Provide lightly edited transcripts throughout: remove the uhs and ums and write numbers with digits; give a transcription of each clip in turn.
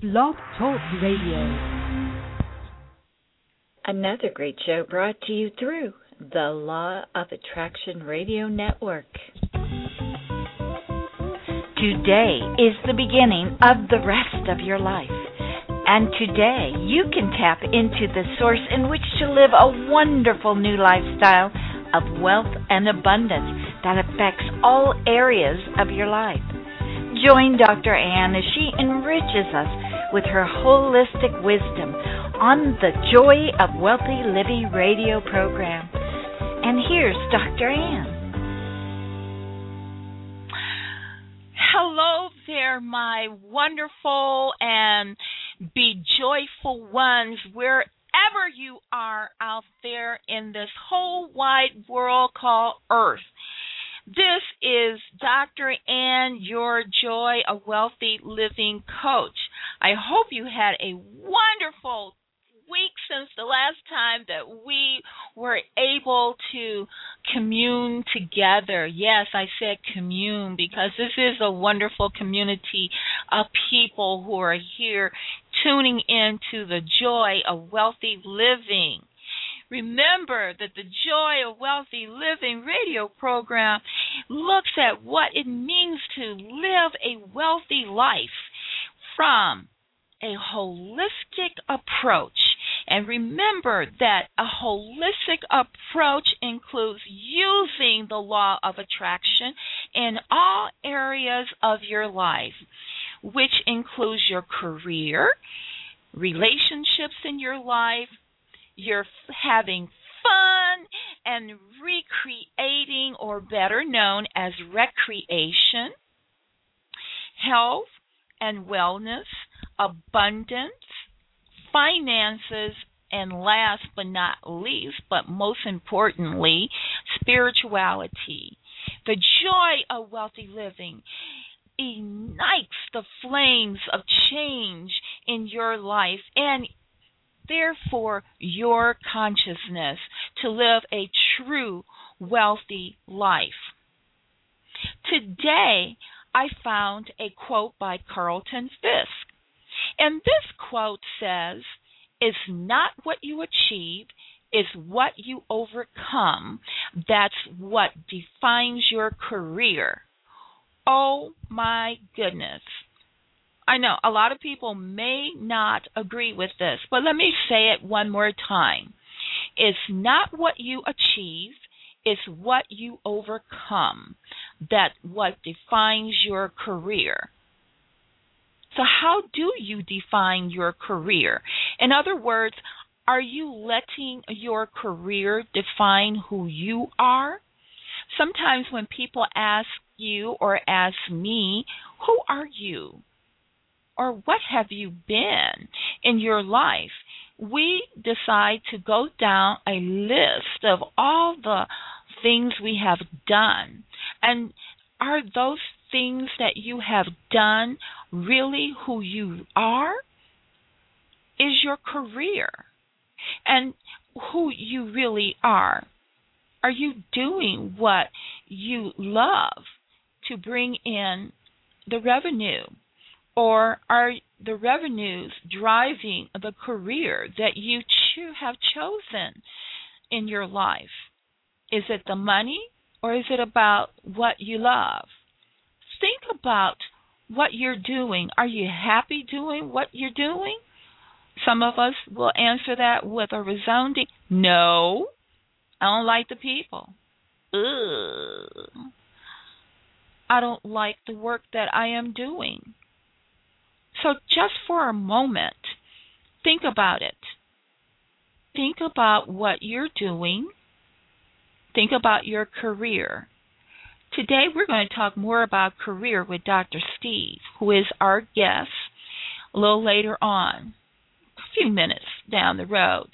Blog Talk Radio. Another great show brought to you through the Law of Attraction Radio Network. Today is the beginning of the rest of your life. And today you can tap into the source in which to live a wonderful new lifestyle of wealth and abundance that affects all areas of your life. Join Dr. Ann as she enriches us with her holistic wisdom on the Joy of Wealthy Living radio program. And here's Dr. Ann. Hello there, my wonderful and be joyful ones, wherever you are out there in this whole wide world called Earth. This is Dr. Ann, your Joy of Wealthy Living coach. I hope you had a wonderful week since the last time that we were able to commune together. Yes, I said commune because this is a wonderful community of people who are here tuning into the Joy of Wealthy Living. Remember that the Joy of Wealthy Living radio program looks at what it means to live a wealthy life from a holistic approach. And remember that a holistic approach includes using the law of attraction in all areas of your life, which includes your career, relationships in your life, you're having fun and recreating, or better known as recreation, health and wellness, abundance, finances, and last but not least, but most importantly, spirituality. The Joy of Wealthy Living ignites the flames of change in your life and therefore your consciousness to live a true wealthy life. Today, I found a quote by Carlton Fisk. And this quote says, "It's not what you achieve, it's what you overcome. That's what defines your career." Oh my goodness. I know a lot of people may not agree with this, but let me say it one more time. It's not what you achieve, it's what you overcome. That's what defines your career. So how do you define your career? In other words, are you letting your career define who you are? Sometimes when people ask you or ask me, who are you? Or what have you been in your life? We decide to go down a list of all the things we have done. And are those things that you have done really who you are? Is your career and who you really are? Are you doing what you love to bring in the revenue? Or are the revenues driving the career that you have chosen in your life? Is it the money or is it about what you love? Think about what you're doing. Are you happy doing what you're doing? Some of us will answer that with a resounding no. I don't like the people. Ugh. I don't like the work that I am doing. So just for a moment, think about it. Think about what you're doing. Think about your career. Today we're going to talk more about career with Dr. Steve, who is our guest a little later on, a few minutes down the road.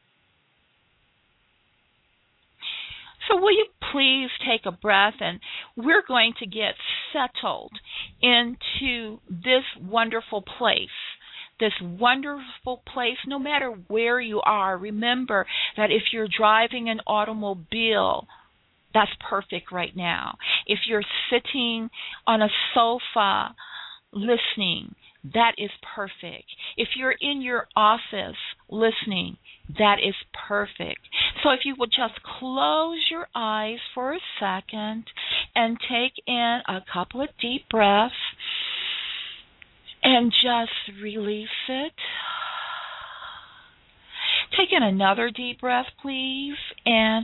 So will you please take a breath, and we're going to get settled into this wonderful place. This wonderful place, no matter where you are. Remember that if you're driving an automobile, that's perfect right now. If you're sitting on a sofa listening, that is perfect. If you're in your office listening, that is perfect. So if you would just close your eyes for a second and take in a couple of deep breaths and just release it. Take in another deep breath, please, and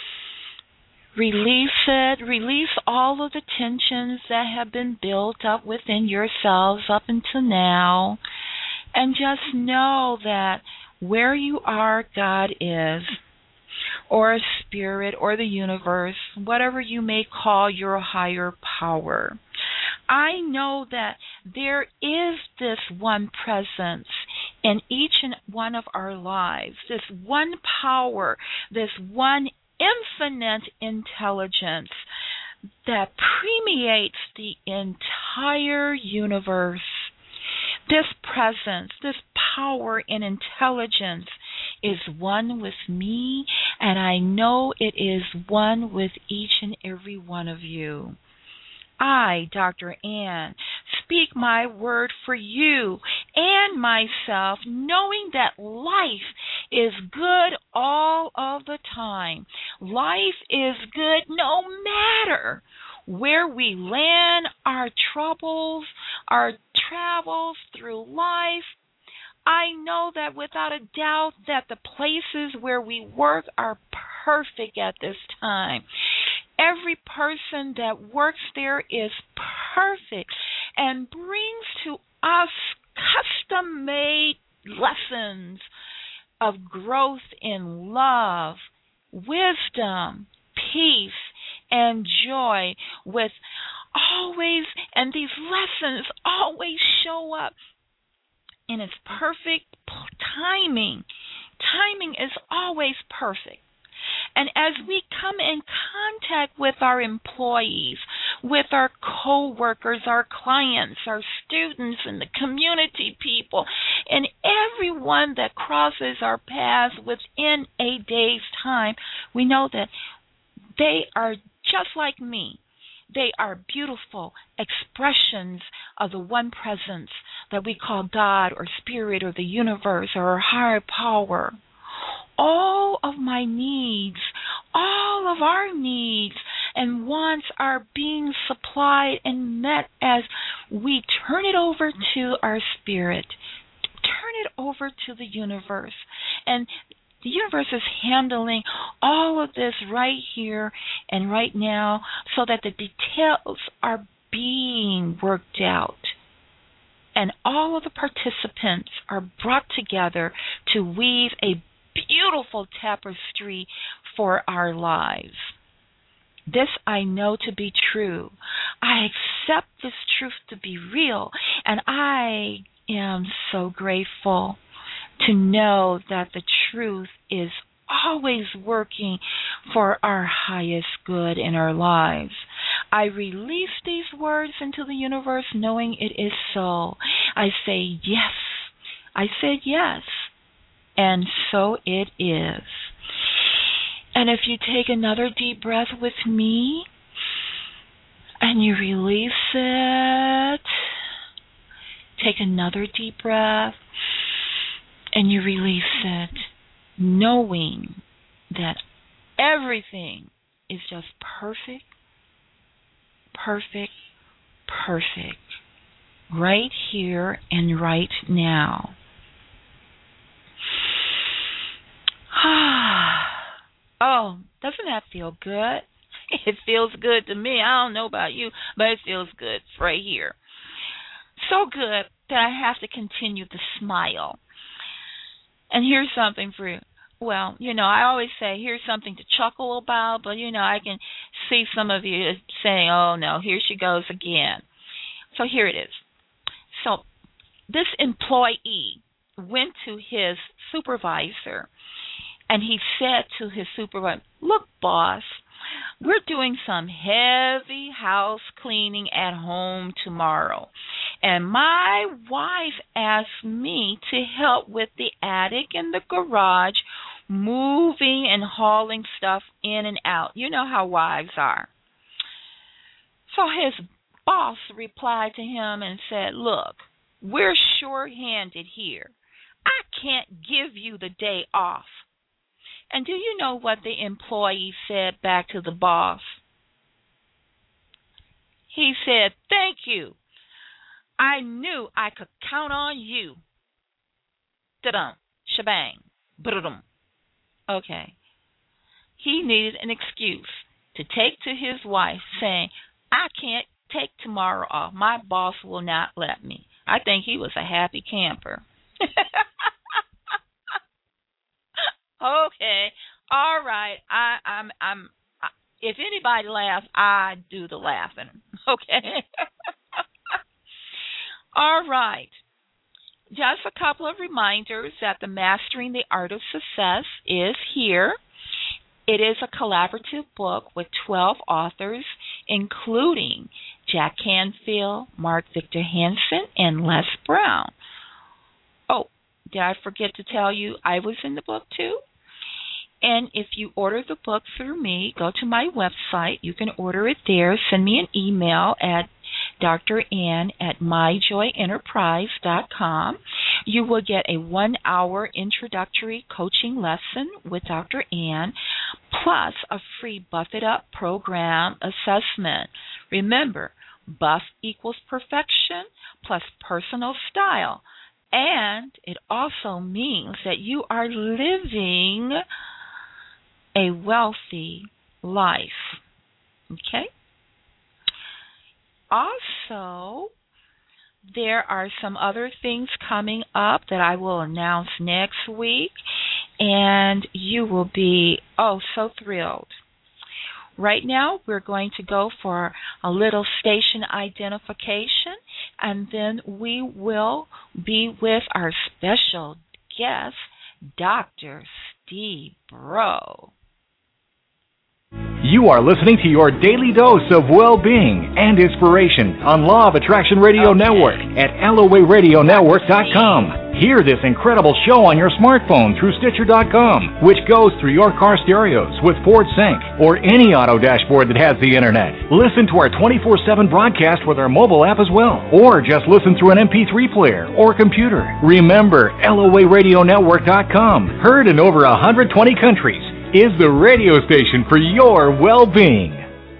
release it. Release all of the tensions that have been built up within yourselves up until now. And just know that where you are, God is, or a spirit, or the universe, whatever you may call your higher power. I know that there is this one presence in each and one of our lives, this one power, this one infinite intelligence that permeates the entire universe. This presence, this power and intelligence is one with me, and I know it is one with each and every one of you. I, Dr. Ann, speak my word for you and myself, knowing that life is good all of the time. Life is good no matter where we land, our troubles, our travels through life. I know that without a doubt that the places where we work are perfect at this time. Every person that works there is perfect and brings to us custom-made lessons of growth in love, wisdom, peace, and joy with always, and these lessons always show up in its perfect timing. Timing is always perfect. And as we come in contact with our employees, with our co-workers, our clients, our students, and the community people, and everyone that crosses our paths within a day's time, we know that they are just like me. They are beautiful expressions of the one presence that we call God or Spirit or the universe or our higher power. All of my needs, all of our needs and wants are being supplied and met as we turn it over to our spirit, turn it over to the universe. And the universe is handling all of this right here and right now so that the details are being worked out. And all of the participants are brought together to weave a beautiful tapestry for our lives. This I know to be true. I accept this truth to be real, and I am so grateful to know that the truth is always working for our highest good in our lives. I release these words into the universe knowing it is so. I say yes. I said yes. And so it is. And if you take another deep breath with me and you release it, take another deep breath and you release it, knowing that everything is just perfect, perfect, perfect, right here and right now. Oh, doesn't that feel good? It feels good to me. I don't know about you, but it feels good right here. So good that I have to continue to smile. And here's something for you. Well, I always say here's something to chuckle about, but, I can see some of you saying, oh, no, here she goes again. So here it is. So this employee went to his supervisor, and he said to his supervisor, look, boss, we're doing some heavy house cleaning at home tomorrow. And my wife asked me to help with the attic and the garage, moving and hauling stuff in and out. You know how wives are. So his boss replied to him and said, look, We're short-handed here. I can't give you the day off." And do you know what the employee said back to the boss? He said, "Thank you. I knew I could count on you." Da-dum, shebang, ba-da-dum. Okay. He needed an excuse to take to his wife saying, "I can't take tomorrow off. My boss will not let me." I think he was a happy camper. Okay. All right. If anybody laughs, I do the laughing. Okay. All right. Just a couple of reminders that the Mastering the Art of Success is here. It is a collaborative book with 12 authors, including Jack Canfield, Mark Victor Hansen, and Les Brown. Oh, did I forget to tell you I was in the book too? And if you order the book through me, go to my website. You can order it there. Send me an email at drann@myjoyenterprise.com. You will get a 1-hour introductory coaching lesson with Dr. Ann, plus a free Buff It Up program assessment. Remember, buff equals perfection plus personal style. And it also means that you are living a wealthy life. Okay? Also, there are some other things coming up that I will announce next week, and you will be, so thrilled. Right now, we're going to go for a little station identification, and then we will be with our special guest, Dr. Steve Broe. You are listening to your daily dose of well-being and inspiration on Law of Attraction Radio Network at LOARadionetwork.com. Hear this incredible show on your smartphone through Stitcher.com, which goes through your car stereos with Ford Sync or any auto dashboard that has the internet. Listen to our 24/7 broadcast with our mobile app as well, or just listen through an MP3 player or computer. Remember, LOARadionetwork.com, heard in over 120 countries, is the radio station for your well-being.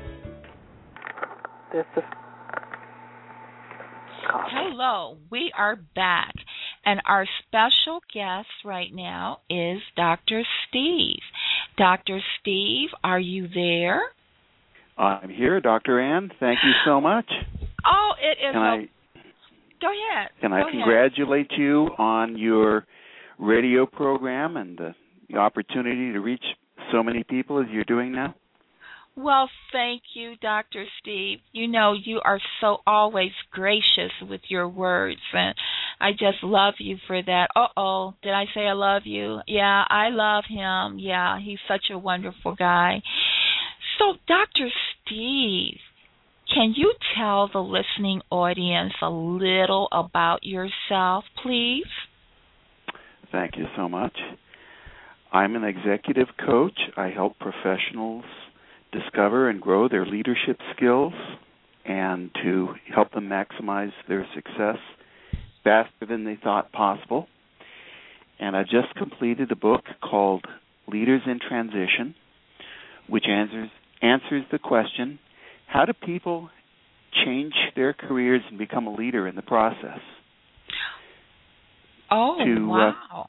Hello, we are back, and our special guest right now is Dr. Steve. Dr. Steve, are you there? I'm here, Dr. Ann. Thank you so much. Oh, it is. Go ahead. Can I congratulate you on your radio program and the opportunity to reach so many people as you're doing now? Well, thank you, Dr. Steve. You know, you are so always gracious with your words, and I just love you for that. Did I say I love you? Yeah, I love him. Yeah, he's such a wonderful guy. So, Dr. Steve, can you tell the listening audience a little about yourself, please? Thank you so much. I'm an executive coach. I help professionals discover and grow their leadership skills and to help them maximize their success faster than they thought possible. And I just completed a book called Leaders in Transition, which answers the question, how do people change their careers and become a leader in the process? Wow.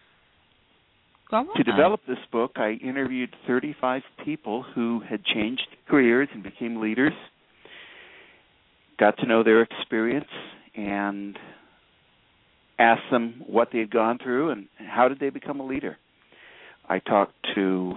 To develop this book, I interviewed 35 people who had changed careers and became leaders, got to know their experience, and asked them what they had gone through and how did they become a leader. I talked to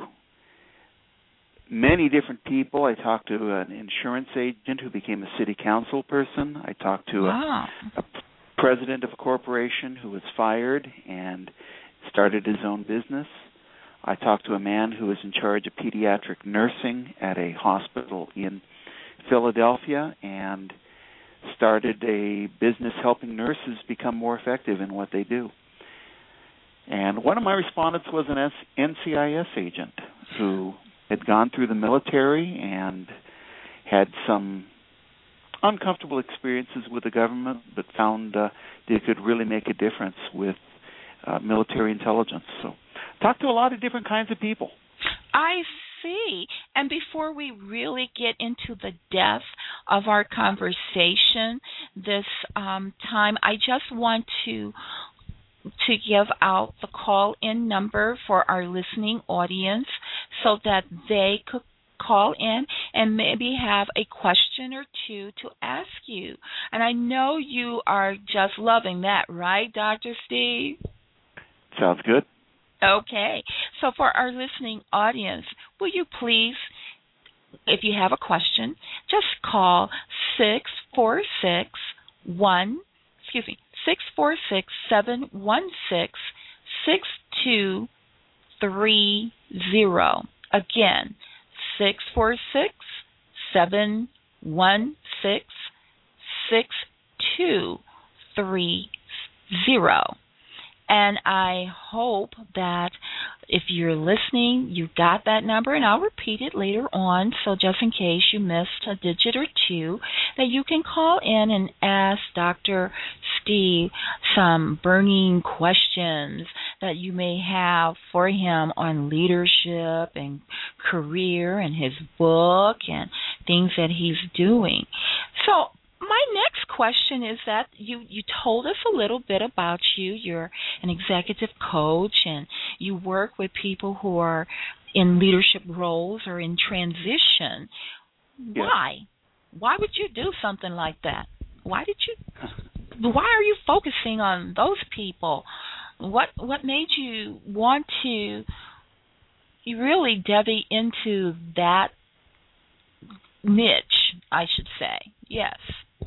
many different people. I talked to an insurance agent who became a city council person. I talked to a president of a corporation who was fired and started his own business. I talked to a man who was in charge of pediatric nursing at a hospital in Philadelphia and started a business helping nurses become more effective in what they do. And one of my respondents was an NCIS agent who had gone through the military and had some uncomfortable experiences with the government, but found they could really make a difference with military intelligence. So talk to a lot of different kinds of people. I see. And before we really get into the depth of our conversation this time, I just want to give out the call-in number for our listening audience so that they could call in and maybe have a question or two to ask you. And I know you are just loving that, right, Dr. Steve? Sounds good. Okay. So for our listening audience, will you please, if you have a question, just call 646-716-6230. Again, 646-716-6230. And I hope that if you're listening, you got that number, and I'll repeat it later on, so just in case you missed a digit or two, that you can call in and ask Dr. Steve some burning questions that you may have for him on leadership and career and his book and things that he's doing. So my next question is that you told us a little bit about you. You're an executive coach, and you work with people who are in leadership roles or in transition. Yeah. Why? Why would you do something like that? Why are you focusing on those people? What made you want to really divvy into that niche, I should say? Yes.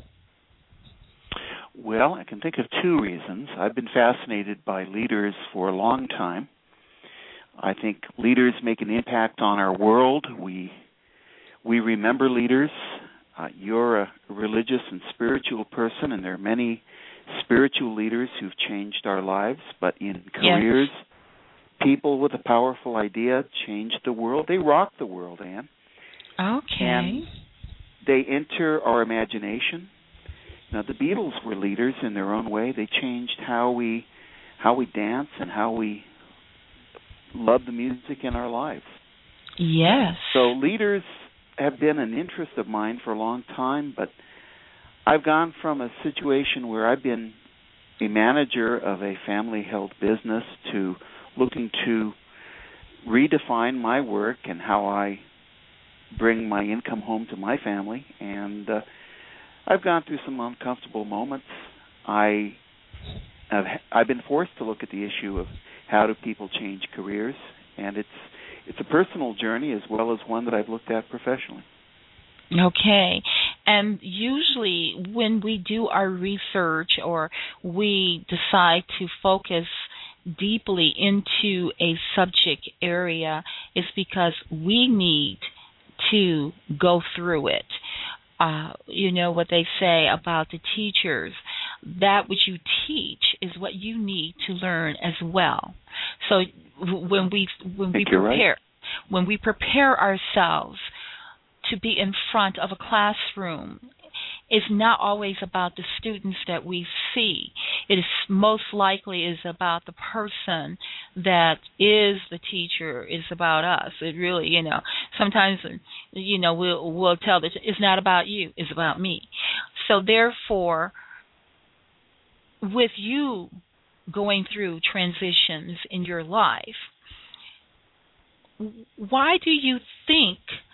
Well, I can think of two reasons. I've been fascinated by leaders for a long time. I think leaders make an impact on our world. We remember leaders. You're a religious and spiritual person, and there are many spiritual leaders who've changed our lives. But in careers, people with a powerful idea change the world. They rock the world, Anne. Okay. And they enter our imagination. Now, the Beatles were leaders in their own way. They changed how we dance and how we love the music in our lives. Yes. So leaders have been an interest of mine for a long time, but I've gone from a situation where I've been a manager of a family-held business to looking to redefine my work and how I bring my income home to my family, and I've gone through some uncomfortable moments. I've been forced to look at the issue of how do people change careers, and it's a personal journey as well as one that I've looked at professionally. Okay. And usually when we do our research or we decide to focus deeply into a subject area, is because we need to go through it. You know what they say about the teachers, that which you teach is what you need to learn as well. So when we prepare ourselves to be in front of a classroom, it's not always about the students that we see. It is most likely is about the person that is the teacher. It's about us. It really, sometimes, we'll tell that it's not about you. It's about me. So therefore, with you going through transitions in your life, why do you think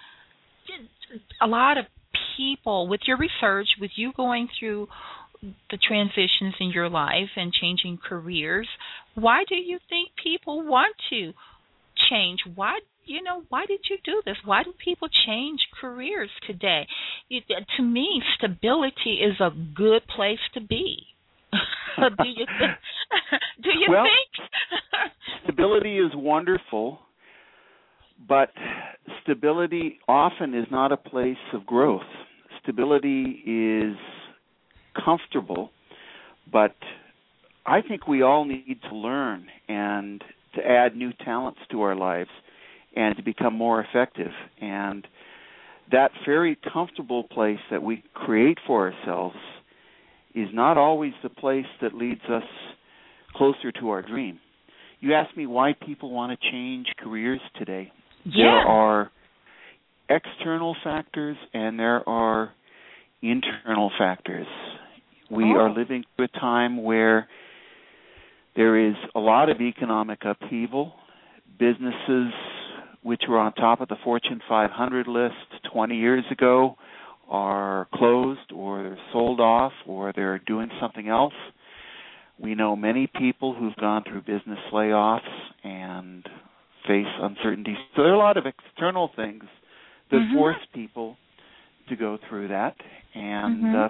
a lot of people, with your research, with you going through the transitions in your life and changing careers, why do you think people want to change? Why did you do this? Why do people change careers today? To me, stability is a good place to be. Do you think? Stability is wonderful, but stability often is not a place of growth. Stability is comfortable, but I think we all need to learn and to add new talents to our lives and to become more effective. And that very comfortable place that we create for ourselves is not always the place that leads us closer to our dream. You asked me why people want to change careers today. Yeah. There are external factors and there are internal factors. We are living through a time where there is a lot of economic upheaval. Businesses which were on top of the Fortune 500 list 20 years ago are closed or they're sold off or they're doing something else. We know many people who've gone through business layoffs and face uncertainty. So there are a lot of external things that force people to go through that. And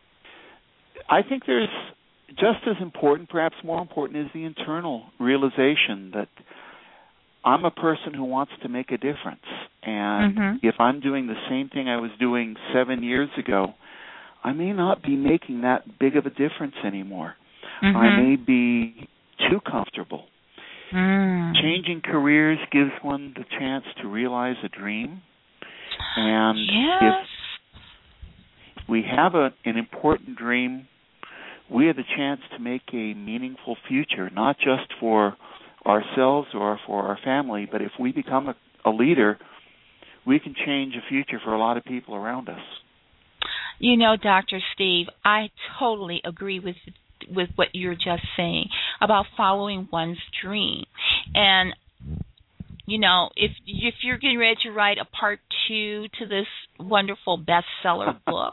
I think there's just as important, perhaps more important, is the internal realization that I'm a person who wants to make a difference. And if I'm doing the same thing I was doing 7 years ago, I may not be making that big of a difference anymore. I may be too comfortable. Changing careers gives one the chance to realize a dream. And if we have an important dream, we have the chance to make a meaningful future, not just for ourselves or for our family, but if we become a leader, we can change a future for a lot of people around us. You know, Dr. Steve, I totally agree with what you're just saying about following one's dream. And, you know, if you're getting ready to write a part 2 to this wonderful bestseller book,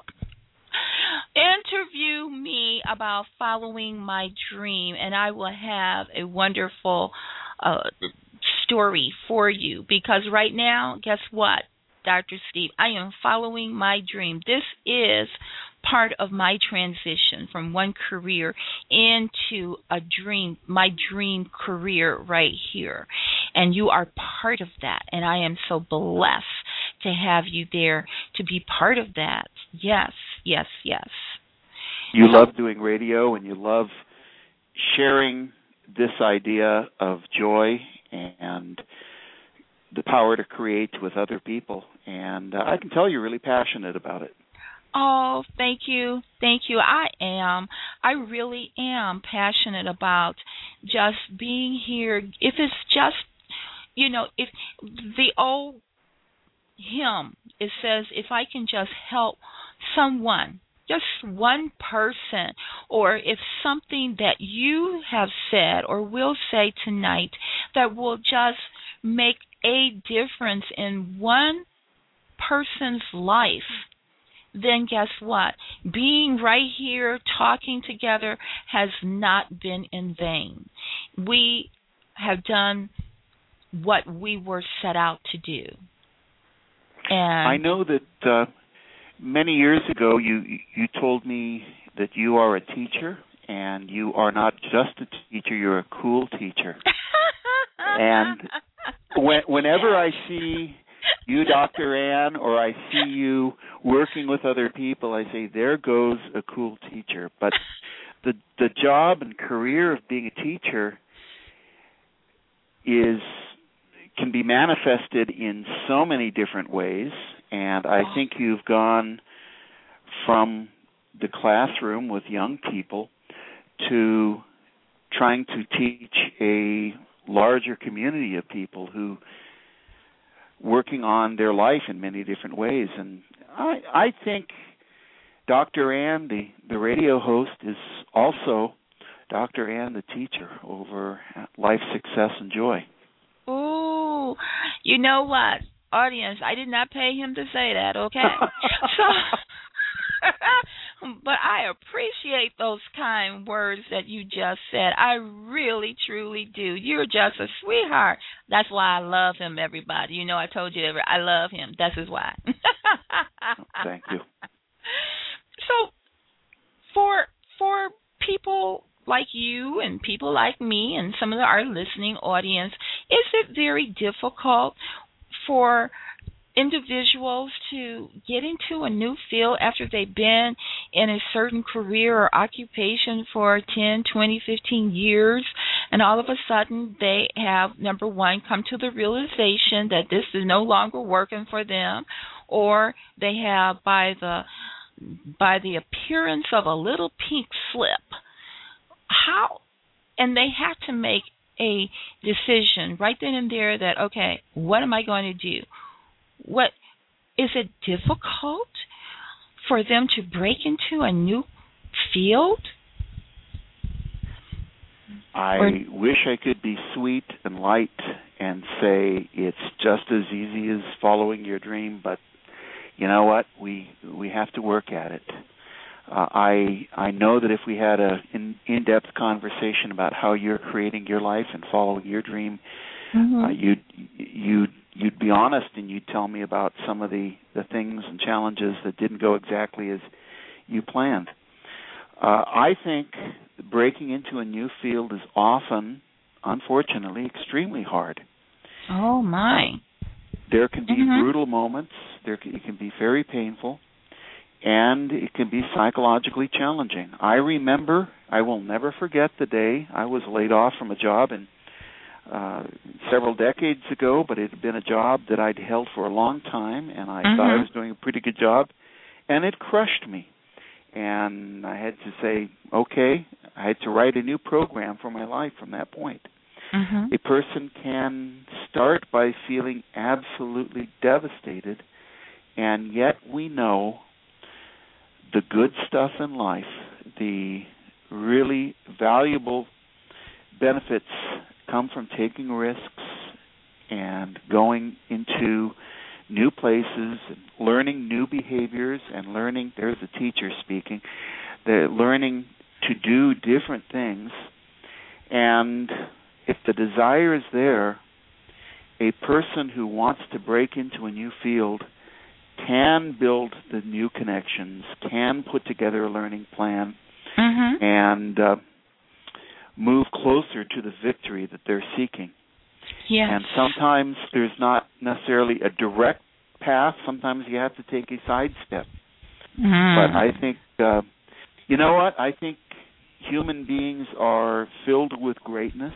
interview me about following my dream, and I will have a wonderful story for you. Because right now, guess what, Dr. Steve? I am following my dream. This is part of my transition from one career into a dream, my dream career right here. And you are part of that. And I am so blessed to have you there to be part of that. Yes, yes, yes. You love doing radio and you love sharing this idea of joy and the power to create with other people. And I can tell you're really passionate about it. Oh, thank you. Thank you. I am. I really am passionate about just being here. If it's just, you know, if the old hymn, it says, if I can just help someone, just one person, or if something that you have said or will say tonight that will just make a difference in one person's life, then guess what? Being right here, talking together, has not been in vain. We have done what we were set out to do. And I know that many years ago you told me that you are a teacher, and you are not just a teacher, you're a cool teacher. And whenever I see you, Dr. Ann, or I see you working with other people, I say, there goes a cool teacher. But the job and career of being a teacher can be manifested in so many different ways, and I think you've gone from the classroom with young people to trying to teach a larger community of people who working on their life in many different ways. And I think Dr. Ann, the radio host, is also Dr. Ann, the teacher, over life, success, and joy. Ooh, you know what, audience, I did not pay him to say that, okay? But I appreciate those kind words that you just said. I really, truly do. You're just a sweetheart. That's why I love him, everybody. You know, I told you that I love him. That's his why. Thank you. So, for people like you and people like me and some of our listening audience, is it very difficult for individuals to get into a new field after they've been in a certain career or occupation for 10, 20, 15 years, and all of a sudden they have, number one, come to the realization that this is no longer working for them, or they have by the appearance of a little pink slip. How? And they have to make a decision right then and there that, okay, what am I going to do? What is it difficult for them to break into a new field? I wish I could be sweet and light and say it's just as easy as following your dream, but you know what? We have to work at it. I know that if we had an in-depth conversation about how you're creating your life and following your dream, you'd be honest and you'd tell me about some of the things and challenges that didn't go exactly as you planned. I think breaking into a new field is often, unfortunately, extremely hard. Oh, my. There can be brutal moments. It can be very painful, and it can be psychologically challenging. I will never forget the day I was laid off from a job several decades ago, but it had been a job that I'd held for a long time, and I thought I was doing a pretty good job, and it crushed me. And I had to say, okay, I had to write a new program for my life from that point. A person can start by feeling absolutely devastated, and yet we know the good stuff in life, the really valuable benefits come from taking risks and going into new places, and learning new behaviors, and learning, there's the teacher speaking, learning to do different things. And if the desire is there, a person who wants to break into a new field can build the new connections, can put together a learning plan, and move closer to the victory that they're seeking. Yes. And sometimes there's not necessarily a direct path. Sometimes you have to take a side step. But I think, you know what? I think human beings are filled with greatness,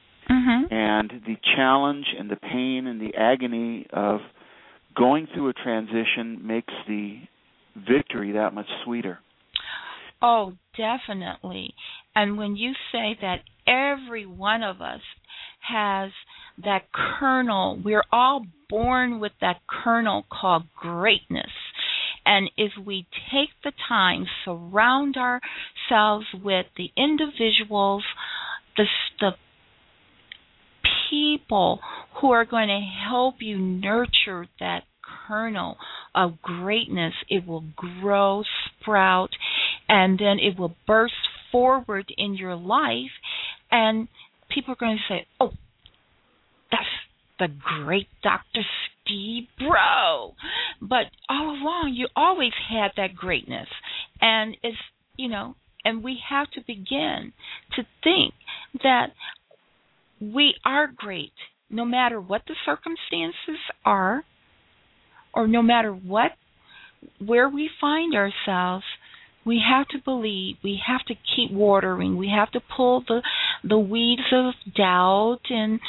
and the challenge and the pain and the agony of going through a transition makes the victory that much sweeter. Oh, definitely. And when you say that every one of us has that kernel, we're all born with that kernel called greatness. And if we take the time, surround ourselves with the individuals, the people who are going to help you nurture that kernel of greatness, it will grow, sprout, and then it will burst forward in your life, and people are going to say, oh, that's the great Dr. Steve Bro. But all along, you always had that greatness. And it's, and we have to begin to think that we are great no matter what the circumstances are, or no matter where we find ourselves. We have to believe. We have to keep watering. We have to pull the weeds of doubt and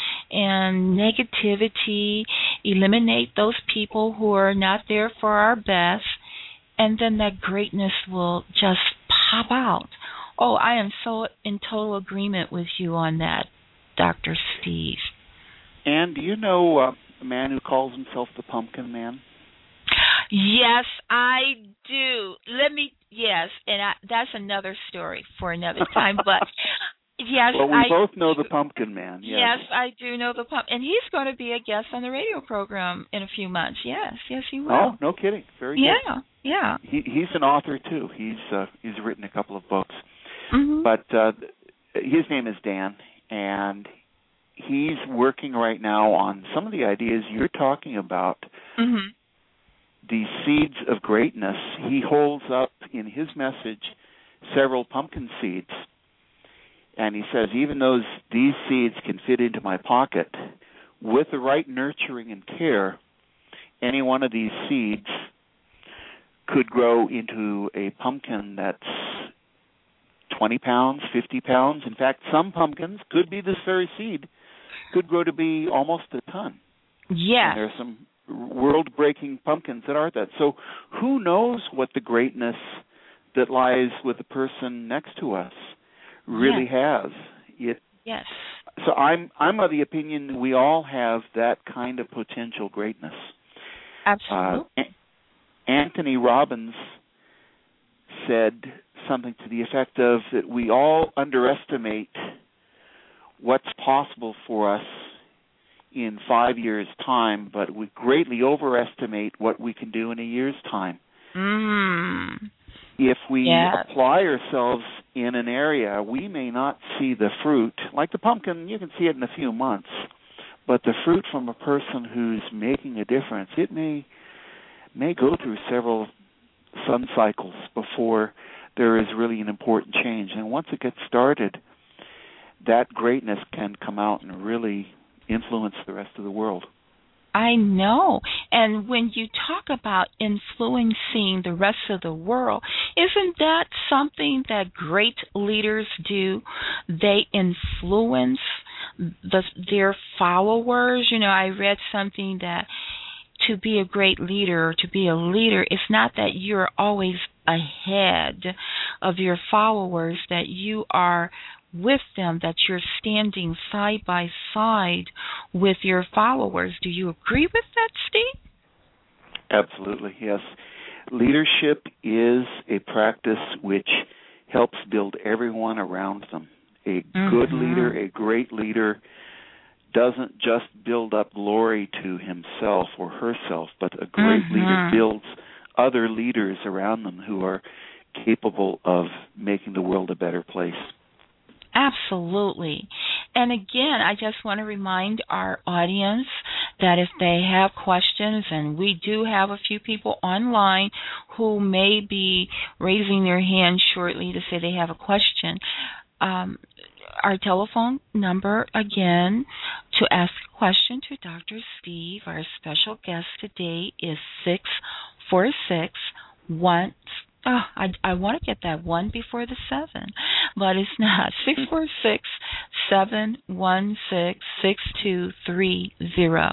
negativity, eliminate those people who are not there for our best, and then that greatness will just pop out. Oh, I am so in total agreement with you on that, Dr. Steve. And do you know a man who calls himself the Pumpkin Man? Yes, I do. Yes, and that's another story for another time, but yes. Well, we both know the Pumpkin Man. Yes, I do know the Pumpkin, and he's going to be a guest on the radio program in a few months. Yes, he will. Oh, no kidding. Very good. Yeah. He's an author, too. He's written a couple of books. But his name is Dan, and he's working right now on some of the ideas you're talking about. The seeds of greatness. He holds up in his message several pumpkin seeds, and he says, even though these seeds can fit into my pocket, with the right nurturing and care, any one of these seeds could grow into a pumpkin that's 20 pounds, 50 pounds. In fact, some pumpkins, could be this very seed, could grow to be almost a ton. Yeah. And there's some world-breaking pumpkins that are that. So who knows what the greatness that lies with the person next to us really has? Yes. So I'm of the opinion that we all have that kind of potential greatness. Absolutely. Anthony Robbins said something to the effect of that we all underestimate what's possible for us in 5 years' time, but we greatly overestimate what we can do in a year's time. If we apply ourselves in an area, we may not see the fruit. Like the pumpkin, you can see it in a few months, but the fruit from a person who's making a difference, it may go through several sun cycles before there is really an important change. And once it gets started, that greatness can come out and really influence the rest of the world. I know. And when you talk about influencing the rest of the world, isn't that something that great leaders do? They influence their followers. You know, I read something that to be a great leader, to be a leader, it's not that you're always ahead of your followers, that you are with them, that you're standing side by side with your followers. Do you agree with that, Steve? Absolutely, yes. Leadership is a practice which helps build everyone around them. A good leader, a great leader, doesn't just build up glory to himself or herself, but a great leader builds other leaders around them who are capable of making the world a better place. Absolutely. And again, I just want to remind our audience that if they have questions, and we do have a few people online who may be raising their hand shortly to say they have a question, our telephone number, again, to ask a question to Dr. Steve, our special guest today, is 646-1. I want to get that 1 before the 7, but it's not. 646-716-6230.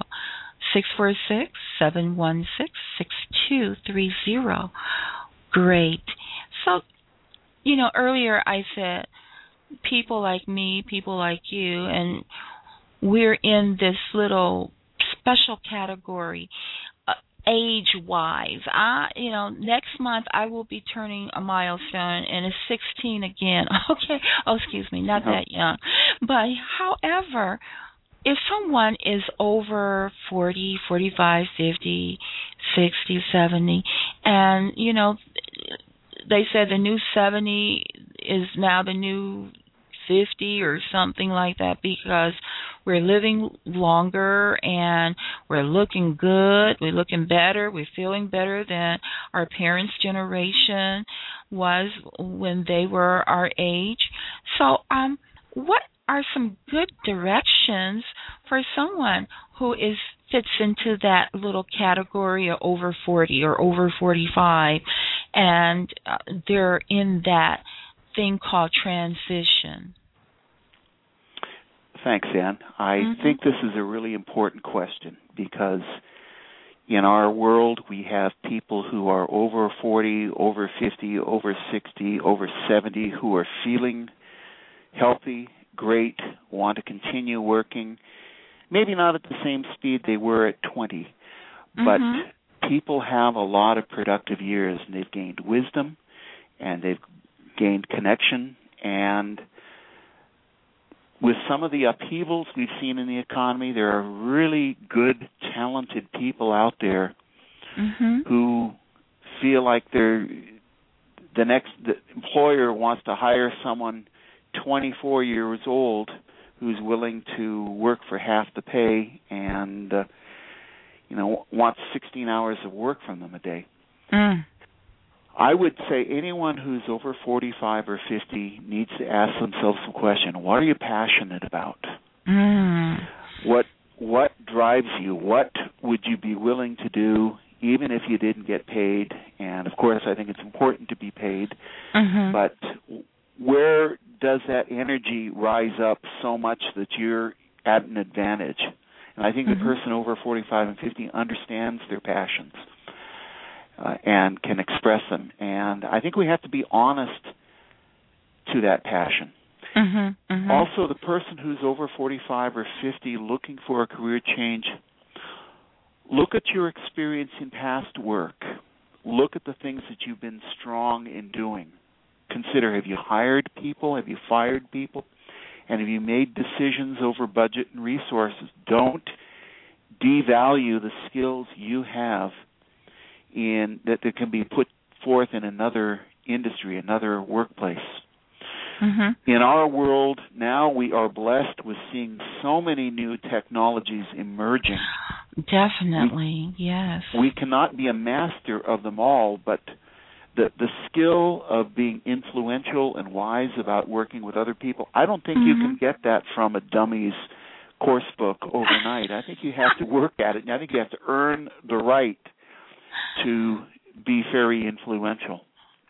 646-716-6230. Great. So, you know, earlier I said people like me, people like you, and we're in this little special category. Age-wise, next month I will be turning a milestone, and it's 16 again. Okay, excuse me, not that young. But however, if someone is over 40, 45, 50, 60, 70, and, you know, they said the new 70 is now the new 50 or something like that, because we're living longer and we're looking good, we're looking better, we're feeling better than our parents' generation was when they were our age. So what are some good directions for someone who fits into that little category of over 40 or over 45, and they're in that thing called transition? Thanks, Ann. I think this is a really important question, because in our world we have people who are over 40, over 50, over 60, over 70 who are feeling healthy, great, want to continue working, maybe not at the same speed they were at 20, but people have a lot of productive years, and they've gained wisdom, and they've gained connection, and with some of the upheavals we've seen in the economy, there are really good, talented people out there who feel like the employer wants to hire someone 24 years old who's willing to work for half the pay and wants 16 hours of work from them a day. I would say anyone who's over 45 or 50 needs to ask themselves some question. What are you passionate about? What drives you? What would you be willing to do even if you didn't get paid? And, of course, I think it's important to be paid. But where does that energy rise up so much that you're at an advantage? And I think the person over 45 and 50 understands their passions and can express them. And I think we have to be honest to that passion. Also, the person who's over 45 or 50 looking for a career change, look at your experience in past work. Look at the things that you've been strong in doing. Consider, have you hired people? Have you fired people? And have you made decisions over budget and resources? Don't devalue the skills you have that can be put forth in another industry, another workplace. In our world now, we are blessed with seeing so many new technologies emerging. Definitely, yes. We cannot be a master of them all, but the skill of being influential and wise about working with other people, I don't think you can get that from a dummies course book overnight. I think you have to work at it, and I think you have to earn the right to be very influential.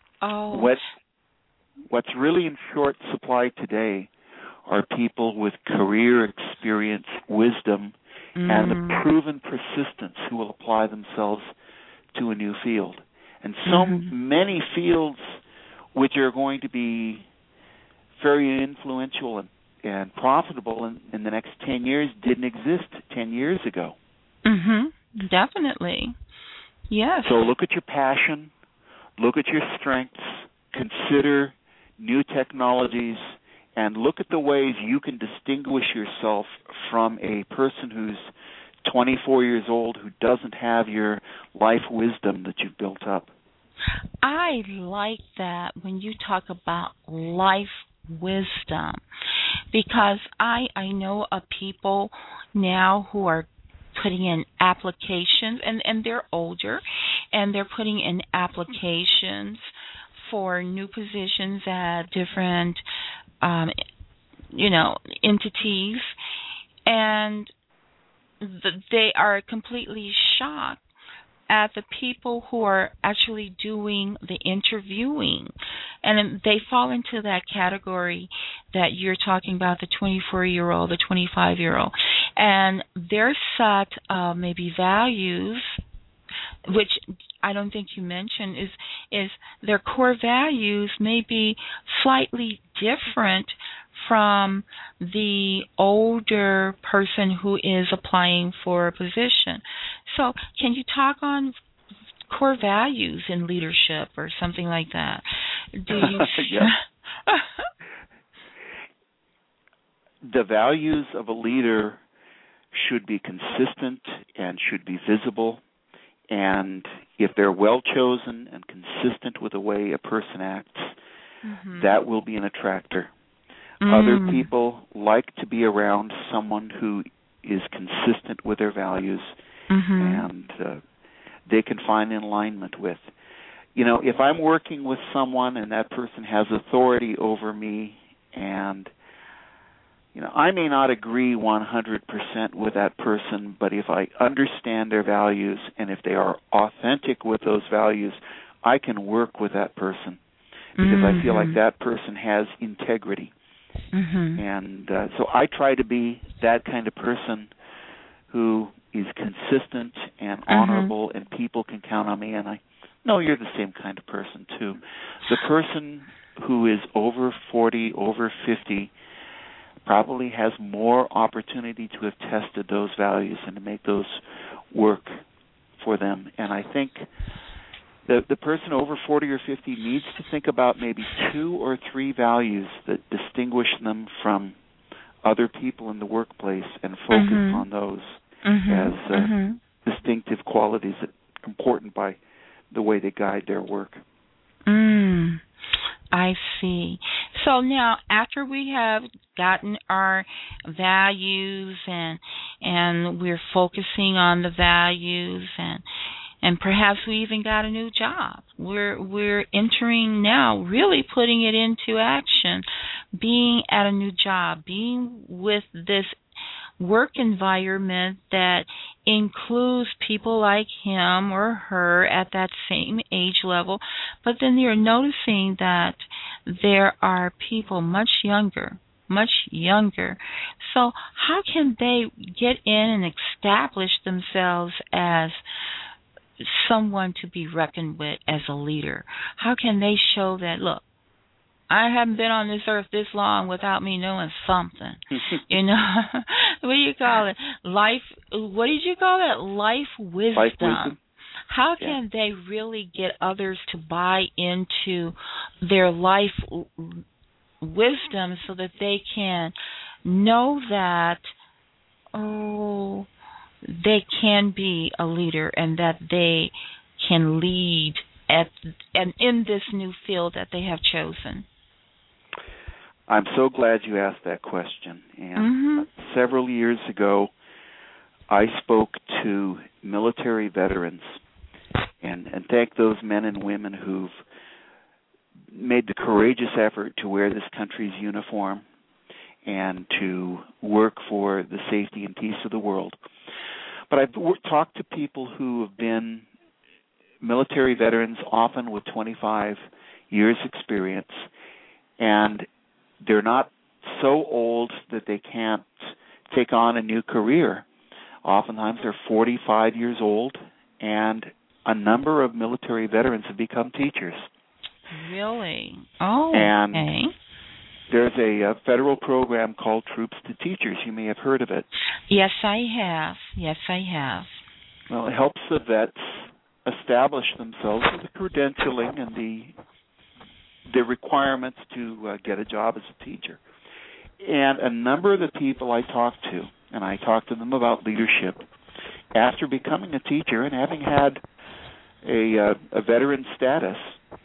What's really in short supply today are people with career experience, wisdom, and the proven persistence who will apply themselves to a new field. And so many fields which are going to be very influential and profitable in the next 10 years didn't exist 10 years ago. Definitely. Yes. So look at your passion, look at your strengths, consider new technologies, and look at the ways you can distinguish yourself from a person who's 24 years old who doesn't have your life wisdom that you've built up. I like that when you talk about life wisdom, because I know of people now who are putting in applications, and they're older, and they're putting in applications for new positions at different, entities, and they are completely shocked at the people who are actually doing the interviewing. And they fall into that category that you're talking about, the 24-year-old, the 25-year-old. And their set of maybe values, which I don't think you mentioned, is their core values may be slightly different from the older person who is applying for a position. So can you talk on core values in leadership or something like that? Do you? The values of a leader should be consistent and should be visible. And if they're well chosen and consistent with the way a person acts, that will be an attractor. Other people like to be around someone who is consistent with their values and they can find alignment with. If I'm working with someone and that person has authority over me, and I may not agree 100% with that person, but if I understand their values and if they are authentic with those values, I can work with that person because I feel like that person has integrity. And so I try to be that kind of person who is consistent and honorable, and people can count on me, and I know you're the same kind of person too. The person who is over 40, over 50, probably has more opportunity to have tested those values and to make those work for them. And I think the person over 40 or 50 needs to think about maybe 2 or 3 values that distinguish them from other people in the workplace and focus on those as distinctive qualities that are important by the way they guide their work. I see. So now, after we have gotten our values and we're focusing on the values and perhaps we even got a new job, we're entering now, really putting it into action, being at a new job, being with this work environment that includes people like him or her at that same age level, but then you're noticing that there are people much younger much younger. So how can they get in and establish themselves as someone to be reckoned with as a leader? How can they show that, look, I haven't been on this earth this long without me knowing something. You know, what do you call it? Life, what did you call it? Life wisdom. Life wisdom. How can they really get others to buy into their life wisdom so that they can know that, they can be a leader and that they can lead and in this new field that they have chosen? I'm so glad you asked that question. And several years ago, I spoke to military veterans and thank those men and women who've made the courageous effort to wear this country's uniform and to work for the safety and peace of the world. But I've talked to people who have been military veterans, often with 25 years experience, and they're not so old that they can't take on a new career. Oftentimes they're 45 years old, and a number of military veterans have become teachers. Really? Oh, and okay. There's a federal program called Troops to Teachers. You may have heard of it. Yes, I have. Yes, I have. Well, it helps the vets establish themselves with the credentialing and the requirements to get a job as a teacher. And a number of the people I talked to, and I talked to them about leadership, after becoming a teacher and having had a veteran status,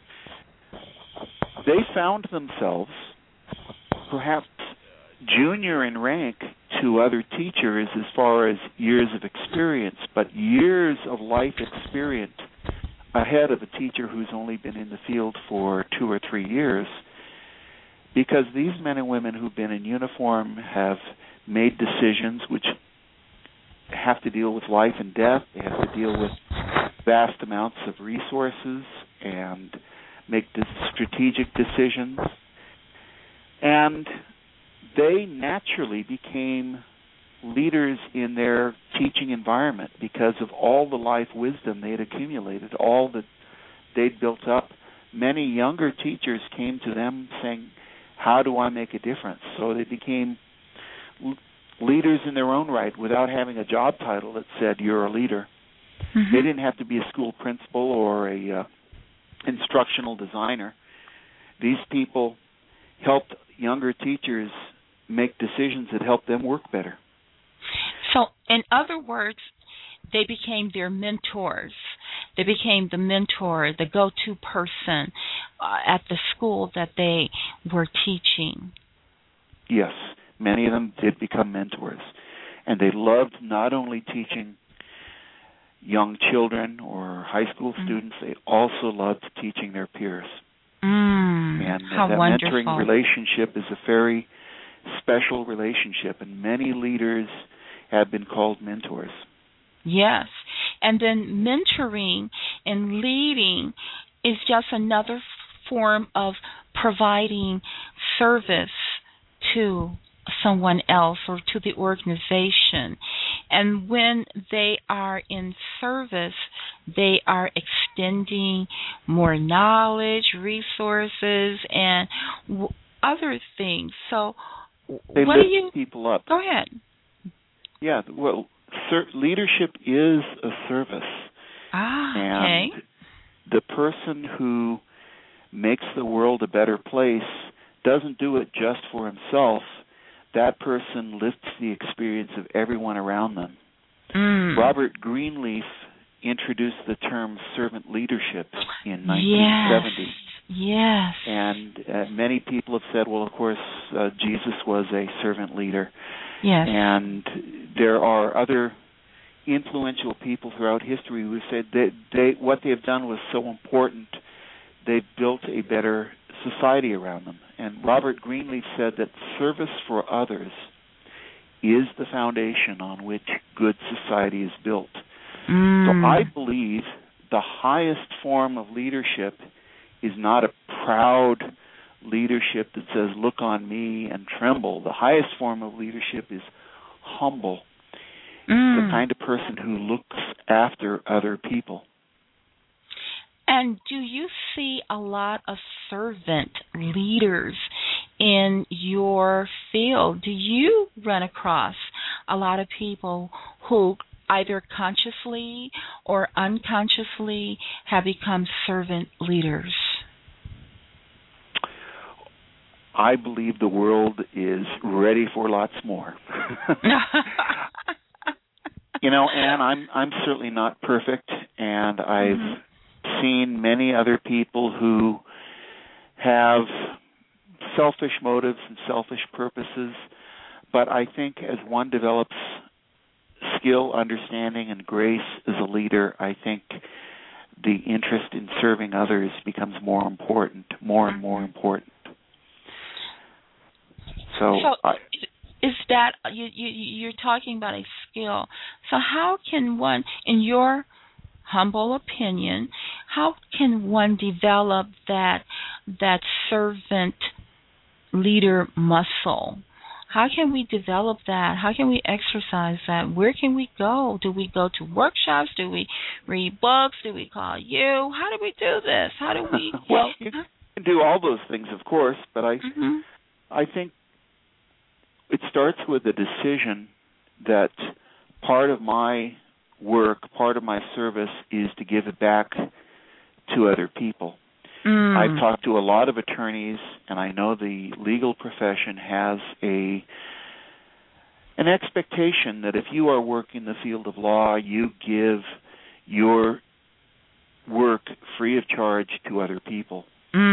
they found themselves perhaps junior in rank to other teachers as far as years of experience, but years of life experience ahead of a teacher who's only been in the field for 2 or 3 years, because these men and women who've been in uniform have made decisions which have to deal with life and death. They have to deal with vast amounts of resources and make strategic decisions. And they naturally became leaders in their teaching environment because of all the life wisdom they had accumulated, all that they'd built up. Many younger teachers came to them saying, how do I make a difference? So they became leaders in their own right without having a job title that said you're a leader. They didn't have to be a school principal or a instructional designer. These people helped younger teachers make decisions that helped them work better. So, in other words, they became their mentors. They became the mentor, the go-to person at the school that they were teaching. Yes, many of them did become mentors. And they loved not only teaching young children or high school students, they also loved teaching their peers. And how that wonderful. mentoring relationship is a very special relationship, and many leaders have been called mentors. Yes, and then mentoring and leading is just another form of providing service to someone else or to the organization. And when they are in service, they are extending more knowledge, resources, and other things. So they what lift do you... people up. Go ahead. Yeah, well, leadership is a service. Okay. And the person who makes the world a better place doesn't do it just for himself. That person lifts the experience of everyone around them. Robert Greenleaf introduced the term servant leadership in 1970. Yes. And many people have said, well, of course, Jesus was a servant leader. Yes. And there are other influential people throughout history who said that what they have done was so important, they've built a better society around them. And Robert Greenleaf said that service for others is the foundation on which good society is built. So I believe the highest form of leadership is not a proud leadership that says, look on me and tremble. The highest form of leadership is humble. The kind of person who looks after other people. And do you see a lot of servant leaders in your field? Do you run across a lot of people who either consciously or unconsciously have become servant leaders? I believe the world is ready for lots more. Anne, I'm certainly not perfect, and I've seen many other people who have selfish motives and selfish purposes, but I think as one develops skill, understanding, and grace as a leader, I think the interest in serving others becomes more important, more and more important. So is that you're talking about a skill? So how can one, in your humble opinion, how can one develop that servant leader muscle? How can we develop that? How can we exercise that? Where can we go? Do we go to workshops? Do we read books? Do we call you? How do we do this? How do we? Well, you can do all those things, of course, but I think it starts with a decision that part of my work, part of my service is to give it back to other people. I've talked to a lot of attorneys, and I know the legal profession has an expectation that if you are working in the field of law, you give your work free of charge to other people.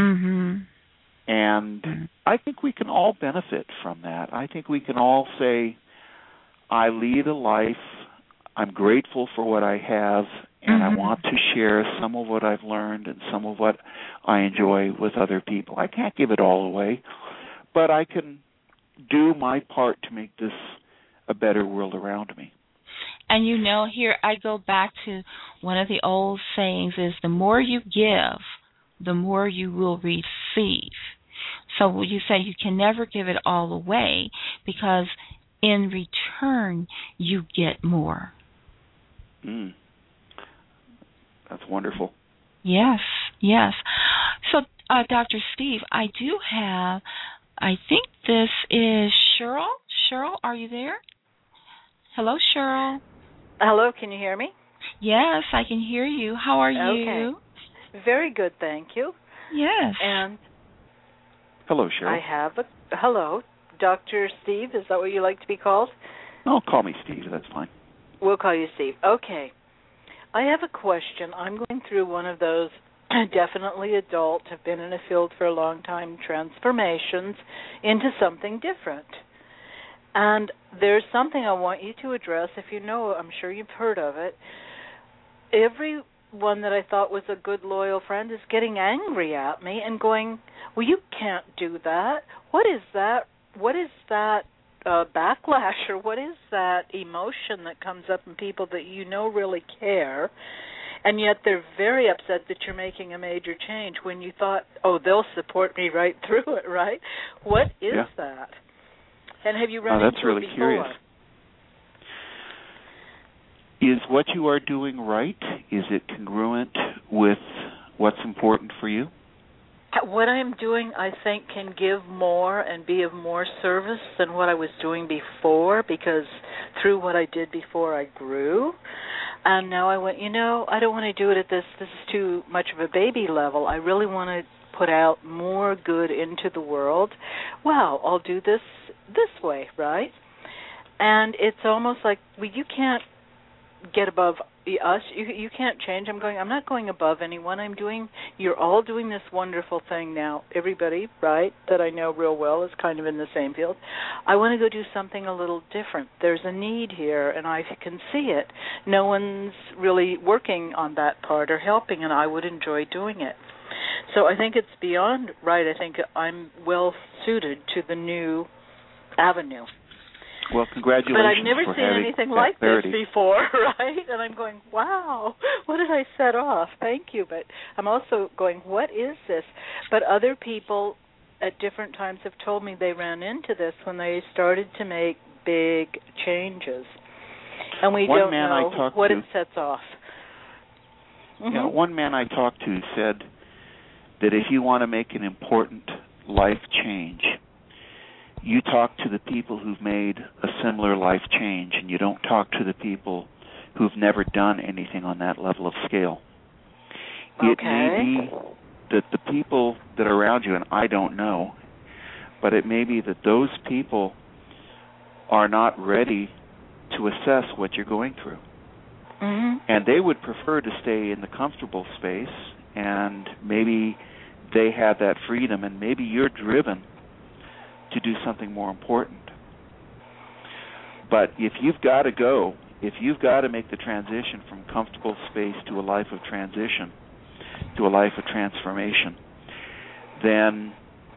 And I think we can all benefit from that. I think we can all say, I lead a life, I'm grateful for what I have, and I want to share some of what I've learned and some of what I enjoy with other people. I can't give it all away, but I can do my part to make this a better world around me. And here I go back to one of the old sayings is the more you give, the more you will receive. So you say you can never give it all away because in return you get more. That's wonderful. Yes. So, Dr. Steve, I think this is Cheryl. Cheryl, are you there? Hello, Cheryl. Hello, can you hear me? Yes, I can hear you. How are you? Okay. Very good, thank you. Yes. And hello, Cheryl. I have hello, Dr. Steve, is that what you like to be called? No, call me Steve, that's fine. We'll call you Steve. Okay. I have a question. I'm going through one of those definitely adult, have been in a field for a long time, transformations into something different. And there's something I want you to address. If you know, I'm sure you've heard of it. Everyone that I thought was a good, loyal friend is getting angry at me and going, well, you can't do that. What is that? What is that backlash, or what is that emotion that comes up in people that really care, and yet they're very upset that you're making a major change when you thought, oh, they'll support me right through it, right? What is that? And have you run into that's really it before? Curious. Is what you are doing right? Is it congruent with what's important for you? What I'm doing, I think, can give more and be of more service than what I was doing before, because through what I did before, I grew. And now I went, I don't want to do it at this is too much of a baby level. I really want to put out more good into the world. Well, I'll do this way, right? And it's almost like, you can't get above us. You can't change. I'm not going above anyone. You're all doing this wonderful thing now. Everybody, right, that I know real well is kind of in the same field. I want to go do something a little different. There's a need here, and I can see it. No one's really working on that part or helping, and I would enjoy doing it. So I think it's beyond right. I think I'm well suited to the new avenue. Well, congratulations. But I've never seen anything like this before, right? And I'm going, wow, what did I set off? Thank you. But I'm also going, what is this? But other people at different times have told me they ran into this when they started to make big changes. And we don't know what it sets off. Mm-hmm. Yeah, one man I talked to said that if you want to make an important life change, you talk to the people who've made a similar life change, and you don't talk to the people who've never done anything on that level of scale. Okay. It may be that the people that are around you, and I don't know, but it may be that those people are not ready to assess what you're going through. Mm-hmm. And they would prefer to stay in the comfortable space, and maybe they have that freedom, and maybe you're driven to do something more important. But if you've got to go, if you've got to make the transition from comfortable space to a life of transition, to a life of transformation, then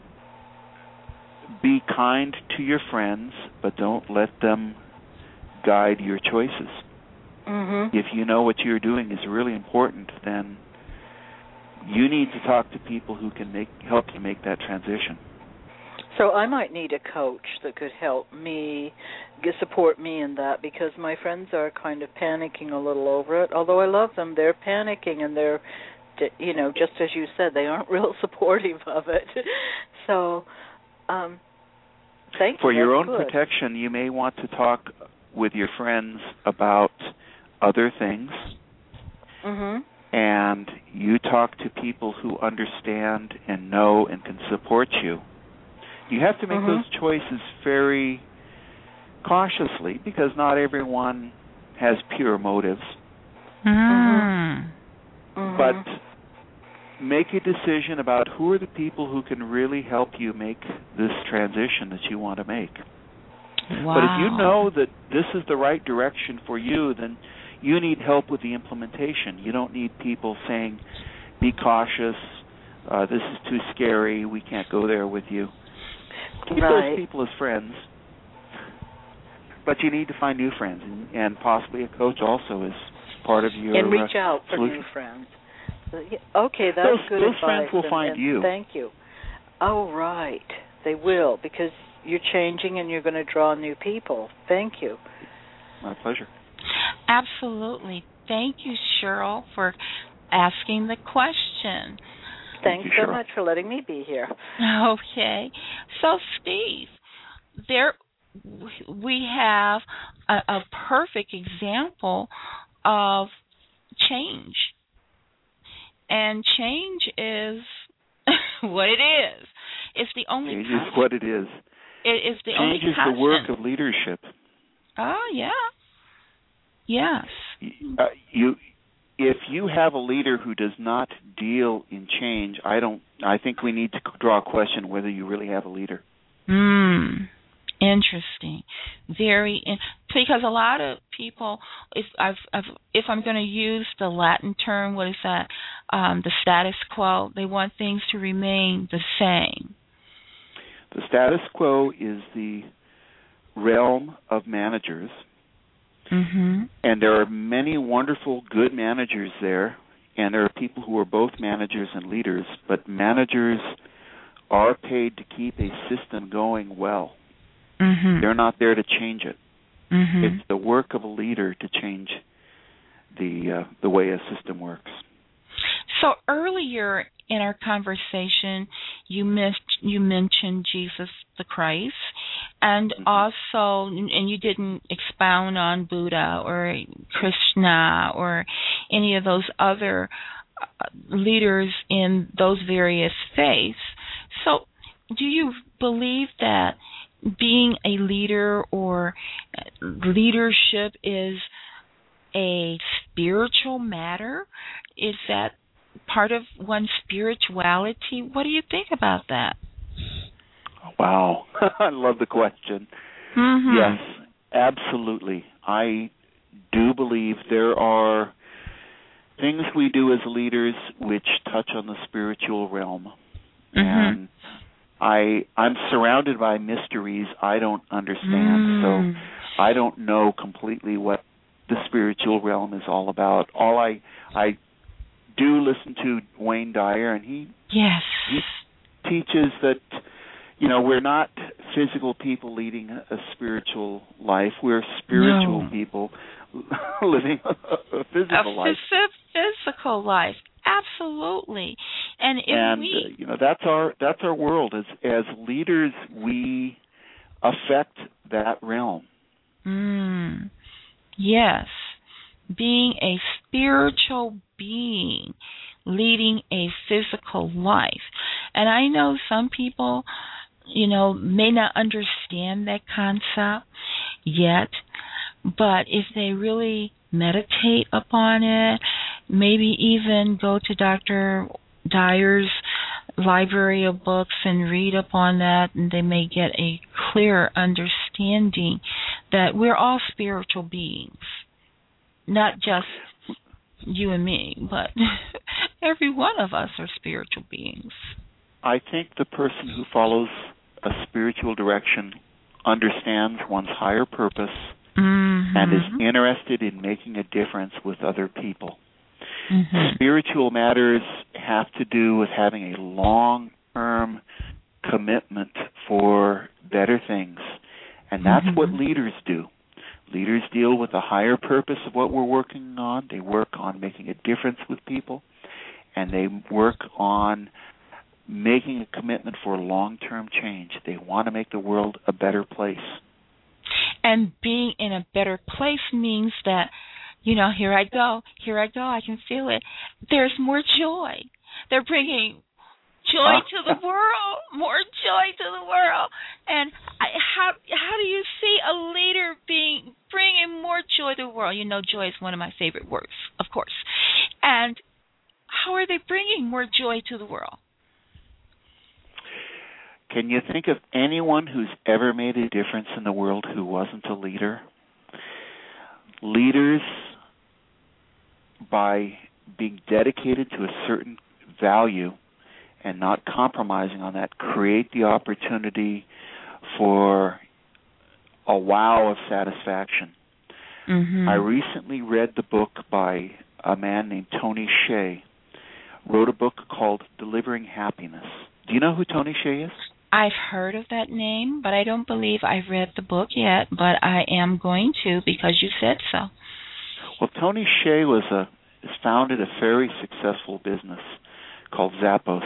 be kind to your friends, but don't let them guide your choices. Mm-hmm. If you know what you're doing is really important, then you need to talk to people who can help you make that transition. So I might need a coach that could help me, support me in that, because my friends are kind of panicking a little over it. Although I love them, they're panicking, and they're, just as you said, they aren't real supportive of it. So, thank you. For your own good. protection, you may want to talk with your friends about other things. Mm-hmm. And you talk to people who understand and know and can support you. You have to make mm-hmm. those choices very cautiously, because not everyone has pure motives. Mm-hmm. But make a decision about who are the people who can really help you make this transition that you want to make. Wow. But if you know that this is the right direction for you, then you need help with the implementation. You don't need people saying, be cautious, this is too scary, we can't go there with you. Keep those people as friends, but you need to find new friends, and possibly a coach also is part of your and reach out for solution. new friends. Okay, that's good advice. Those friends will find you. Thank you. Oh, right. They will, because you're changing and you're going to draw new people. Thank you. My pleasure. Absolutely. Thank you, Cheryl, for asking the question. Thanks so much for letting me be here. Okay. So, Steve, we have a perfect example of change. And change is what it is. It's the only change is what it is. It is the only change is constant. the work of leadership. Oh, yeah. Yes. If you have a leader who does not deal in change, I think we need to draw a question whether you really have a leader. Interesting. Because a lot of people, if I'm going to use the Latin term, what is that? The status quo. They want things to remain the same. The status quo is the realm of managers. Mm-hmm. And there are many wonderful, good managers there, and there are people who are both managers and leaders, but managers are paid to keep a system going well. Mm-hmm. They're not there to change it. Mm-hmm. It's the work of a leader to change the way a system works. So earlier in our conversation, you mentioned Jesus the Christ, and also, and you didn't expound on Buddha or Krishna or any of those other leaders in those various faiths. So do you believe that being a leader or leadership is a spiritual matter? Is that part of one's spirituality? What do you think about that? Wow. I love the question. Mm-hmm. Yes, absolutely. I do believe there are things we do as leaders which touch on the spiritual realm. Mm-hmm. And I'm surrounded by mysteries I don't understand, so I don't know completely what the spiritual realm is all about. I do listen to Wayne Dyer, and he teaches that we're not physical people leading a spiritual life. We're spiritual people living a physical life. Physical life, absolutely. And that's our world. As leaders, we affect that realm. Yes, being a spiritual being, leading a physical life. And I know some people, may not understand that concept yet, but if they really meditate upon it, maybe even go to Dr. Dyer's library of books and read upon that, and they may get a clearer understanding that we're all spiritual beings, not just you and me, but every one of us are spiritual beings. I think the person who follows a spiritual direction understands one's higher purpose and is interested in making a difference with other people. Spiritual matters have to do with having a long-term commitment for better things, and that's what leaders do. Leaders deal with the higher purpose of what we're working on. They work on making a difference with people, and they work on making a commitment for long-term change. They want to make the world a better place. And being in a better place means that, here I go, I can feel it. There's more joy. They're bringing joy to the world, more joy to the world. And how do you see a leader bringing more joy to the world? Joy is one of my favorite words, of course. And how are they bringing more joy to the world? Can you think of anyone who's ever made a difference in the world who wasn't a leader? Leaders, by being dedicated to a certain value and not compromising on that, create the opportunity for a wow of satisfaction. I recently read the book by a man named Tony Hsieh. Wrote a book called Delivering Happiness. Do you know who Tony Hsieh is? I've heard of that name, but I don't believe I've read the book yet, but I am going to because you said so. Well, Tony Hsieh has founded a very successful business called Zappos.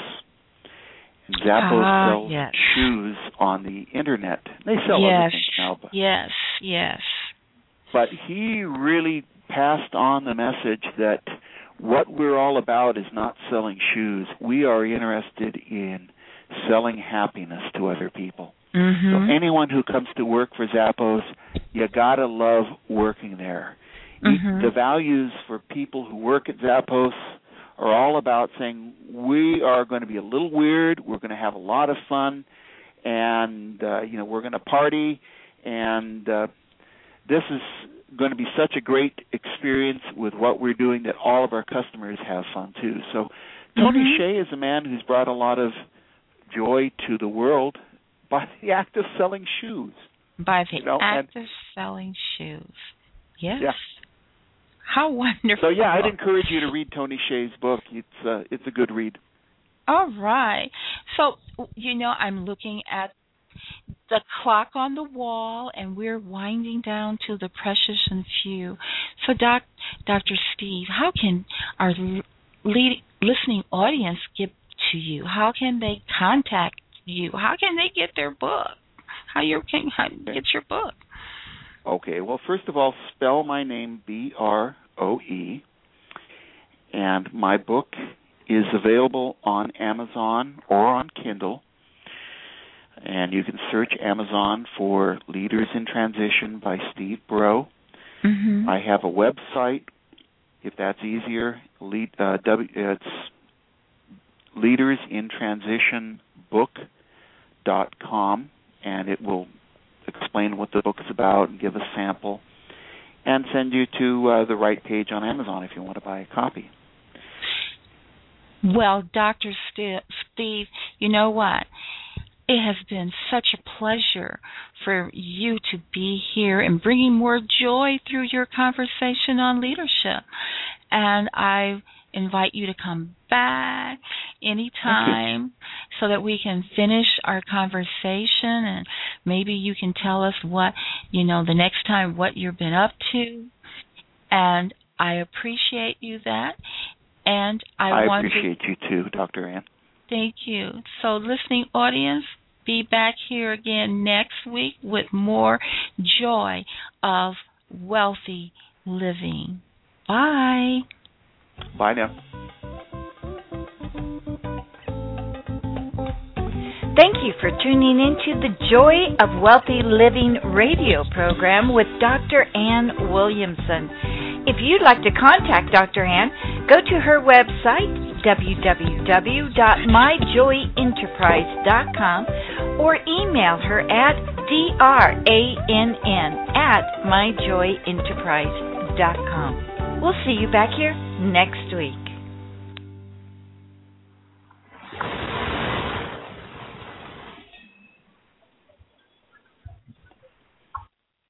And Zappos sells shoes on the Internet. They sell other things now. But, yes. But he really passed on the message that what we're all about is not selling shoes. We are interested in selling happiness to other people. So anyone who comes to work for Zappos, you gotta love working there. The values for people who work at Zappos are all about saying we are going to be a little weird, we're going to have a lot of fun, and we're going to party, and this is going to be such a great experience with what we're doing that all of our customers have fun too. So Tony Hsieh is a man who's brought a lot of joy to the world by the act of selling shoes. By the act of selling shoes. Yes. Yeah. How wonderful. So I'd encourage you to read Tony Hsieh's book. It's a good read. All right. So, I'm looking at the clock on the wall, and we're winding down to the precious and few. So, Dr. Steve, how can our listening audience get to you? How can they contact you? How can they get their book? How can get your book? Okay, well, first of all, spell my name Broe, and my book is available on Amazon or on Kindle, and you can search Amazon for Leaders in Transition by Steve Broe. I have a website, if that's easier. It's leadersintransitionbook.com, and it will explain what the book is about and give a sample and send you to the right page on Amazon if you want to buy a copy. Well, Dr. Steve, you know what? It has been such a pleasure for you to be here and bringing more joy through your conversation on leadership. And I invite you to come back anytime so that we can finish our conversation, and maybe you can tell us what, the next time what you've been up to. And I appreciate you that. And I appreciate you too, Dr. Ann. Thank you. So listening audience, be back here again next week with more joy of wealthy living. Bye. Bye now. Thank you for tuning into the Joy of Wealthy Living radio program with Dr. Ann Williamson. If you'd like to contact Dr. Ann, go to her website, www.myjoyenterprise.com, or email her at drann@myjoyenterprise.com. We'll see you back here next week.